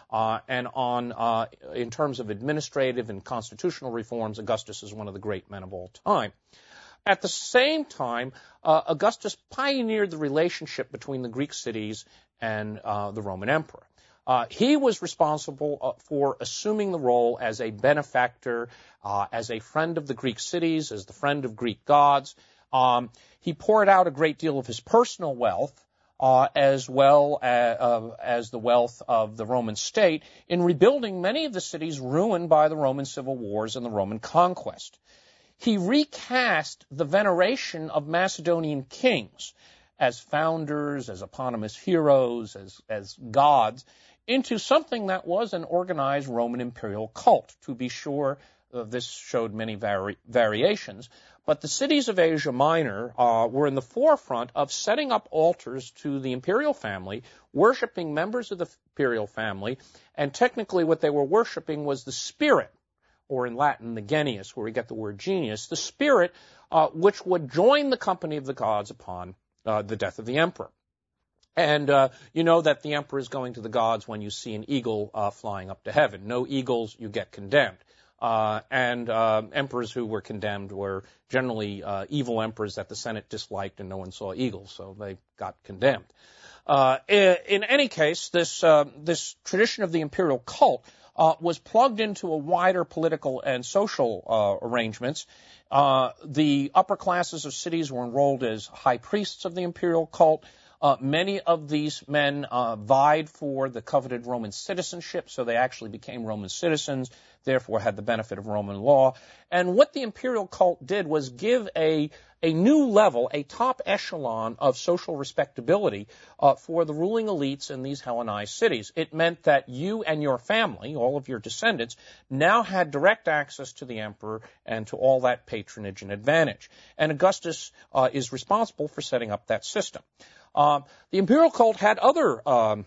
In terms of administrative and constitutional reforms, Augustus is one of the great men of all time. At the same time, Augustus pioneered the relationship between the Greek cities and the Roman emperor. He was responsible for assuming the role as a benefactor, as a friend of the Greek cities, as the friend of Greek gods. He poured out a great deal of his personal wealth, as well as the wealth of the Roman state, in rebuilding many of the cities ruined by the Roman civil wars and the Roman conquest. He recast the veneration of Macedonian kings as founders, as eponymous heroes, as gods, into something that was an organized Roman imperial cult. To be sure, this showed many variations, but the cities of Asia Minor were in the forefront of setting up altars to the imperial family, worshiping members of the imperial family, and technically what they were worshiping was the spirit, or in Latin, the genius, where we get the word genius, the spirit which would join the company of the gods upon the death of the emperor. And you know that the emperor is going to the gods when you see an eagle flying up to heaven. No eagles, you get condemned. Emperors who were condemned were generally evil emperors that the Senate disliked, and no one saw eagles, so they got condemned. In any case, this tradition of the imperial cult was plugged into a wider political and social arrangements. The upper classes of cities were enrolled as high priests of the imperial cult. Many of these men vied for the coveted Roman citizenship, so they actually became Roman citizens, therefore had the benefit of Roman law. And what the imperial cult did was give a new level, a top echelon of social respectability for the ruling elites in these Hellenized cities. It meant that you and your family, all of your descendants, now had direct access to the emperor and to all that patronage and advantage. And Augustus is responsible for setting up that system. The imperial cult had other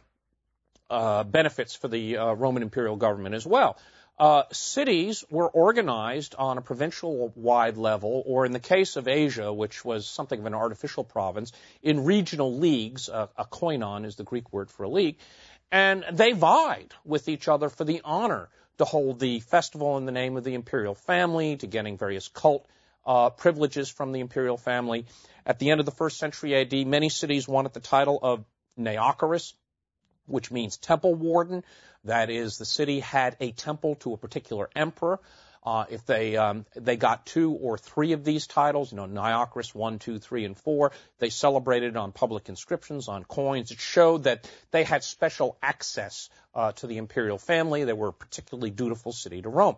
benefits for the Roman imperial government as well. Cities were organized on a provincial-wide level, or in the case of Asia, which was something of an artificial province, in regional leagues. A koinon is the Greek word for a league. And they vied with each other for the honor to hold the festival in the name of the imperial family, to getting various cult privileges from the imperial family. At the end of the 1st century AD, many cities wanted the title of Neocorus, which means temple warden. That is, the city had a temple to a particular emperor. If they got 2 or 3 of these titles, Neocorus 1, 2, 3, and 4, they celebrated on public inscriptions, on coins. It showed that they had special access to the imperial family. They were a particularly dutiful city to Rome.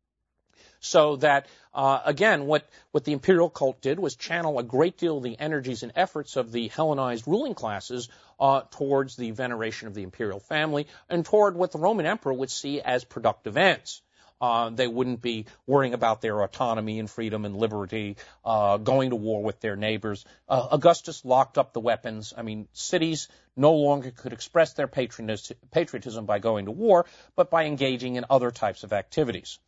So that, again, what the imperial cult did was channel a great deal of the energies and efforts of the Hellenized ruling classes towards the veneration of the imperial family and toward what the Roman emperor would see as productive ends. They wouldn't be worrying about their autonomy and freedom and liberty, going to war with their neighbors. Augustus locked up the weapons. I mean, cities no longer could express their patriotism by going to war, but by engaging in other types of activities.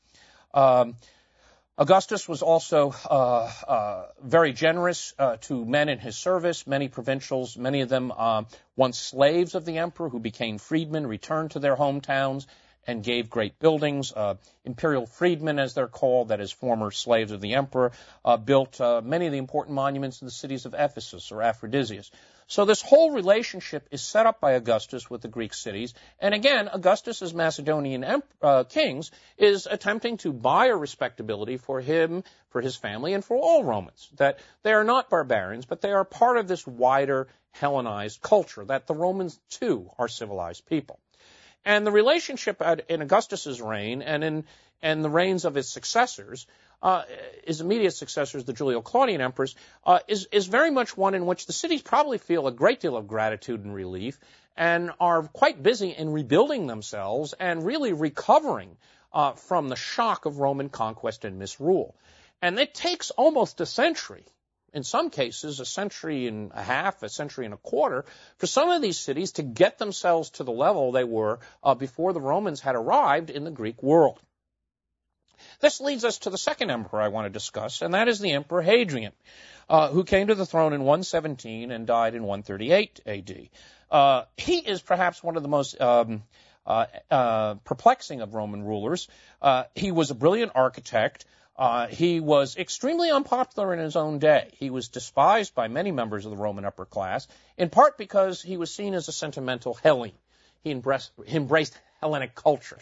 Augustus was also very generous to men in his service. Many provincials, many of them once slaves of the emperor who became freedmen, returned to their hometowns and gave great buildings. Imperial freedmen, as they're called, that is, former slaves of the emperor, built many of the important monuments in the cities of Ephesus or Aphrodisias. So this whole relationship is set up by Augustus with the Greek cities. And again, Augustus, as Macedonian kings, is attempting to buy a respectability for him, for his family, and for all Romans. That they are not barbarians, but they are part of this wider Hellenized culture, that the Romans, too, are civilized people. And the relationship in Augustus's reign and in the reigns of his successors, his immediate successors, the Julio-Claudian emperors, is very much one in which the cities probably feel a great deal of gratitude and relief and are quite busy in rebuilding themselves and really recovering from the shock of Roman conquest and misrule. And it takes almost a century, in some cases a century and a half, a century and a quarter, for some of these cities to get themselves to the level they were before the Romans had arrived in the Greek world. This leads us to the second emperor I want to discuss, and that is the Emperor Hadrian, who came to the throne in 117 and died in 138 AD. He is perhaps one of the most perplexing of Roman rulers. He was a brilliant architect. He was extremely unpopular in his own day. He was despised by many members of the Roman upper class, in part because he was seen as a sentimental Hellene. He embraced Hellenic culture.